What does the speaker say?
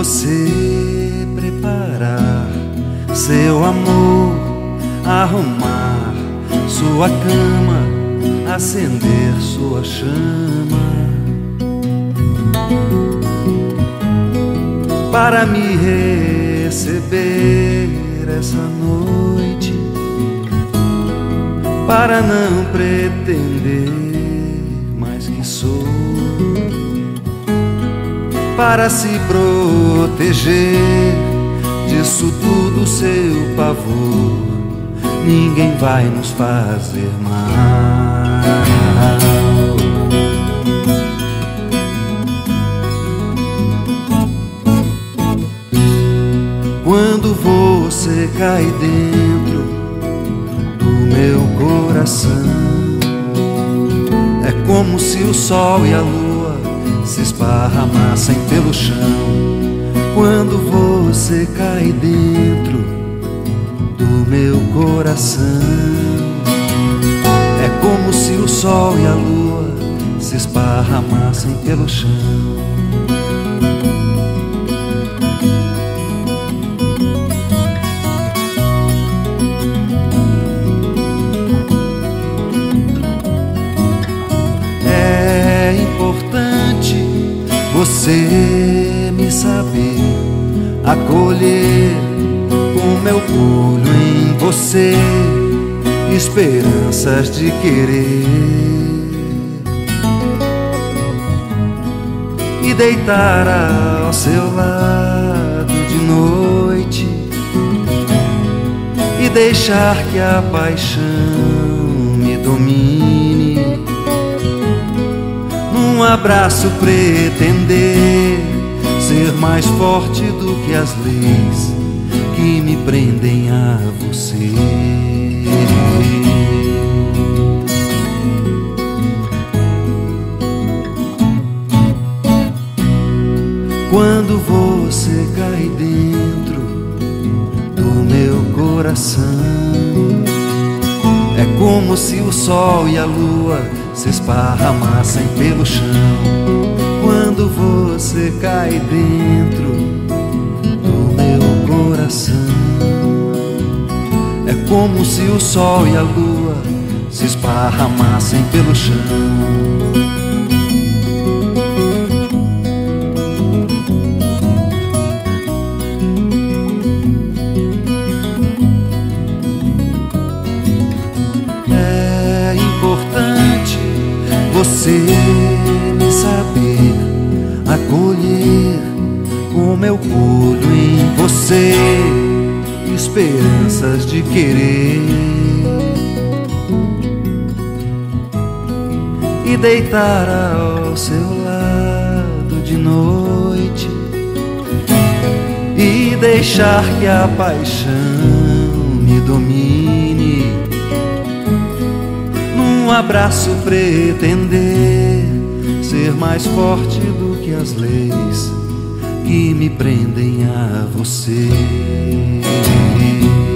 você preparar seu amor, arrumar sua cama, acender sua chama, para me receber essa noite, para não pretender mais que sou, para se proteger disso tudo seu pavor. Ninguém vai nos fazer mal. Quando você cai dentro do meu coração, é como se o sol e a lua se esparramassem pelo chão. Quando você cai dentro do meu coração, é como se o sol e a lua se esparramassem pelo chão. É importante você me saber acolher com meu pulo em você, esperanças de querer, e deitar ao seu lado de noite, e deixar que a paixão me domine, num abraço pretender ser mais forte do que as leis que me prendem a você. Quando você cai dentro do meu coração, é como se o sol e a lua se esparramassem pelo chão. Quando você cai dentro do meu coração, é como se o sol e a lua se esparramassem pelo chão. É importante você me saber acolher com meu pulo em você, esperanças de querer, e deitar ao seu lado de noite, e deixar que a paixão me domine, num abraço pretender ser mais forte do que as leis que me prendem a você.